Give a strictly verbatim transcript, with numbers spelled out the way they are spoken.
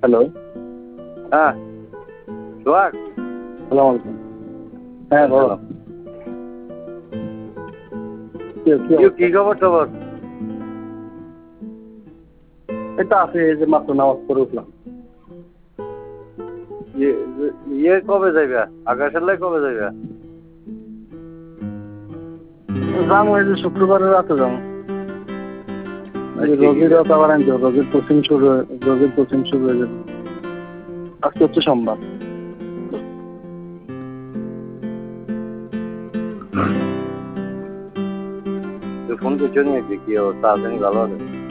Hello. হ্যাঁ সোহাগ, সালাম আলাইকুম। হ্যাঁ বলো। কি খবর টবর? এটা আছে, এই যে মাত্র নামাজ পড়ে উঠলাম। ইয়ে কবে যাইবা? আকাশের লাই কবে যাইবা? যাম ওই যে শুক্রবারের রাতে যাম। রোগীর রাত আবার আনতে রোগীর পশ্চিম শুরু রোগীর পশ্চিম শুরু হয়ে যাবে। আজকে হচ্ছে সোমবার। তুই ফোন করছো নিয়ে কি অবস্থা? আছেন ভালো আছে?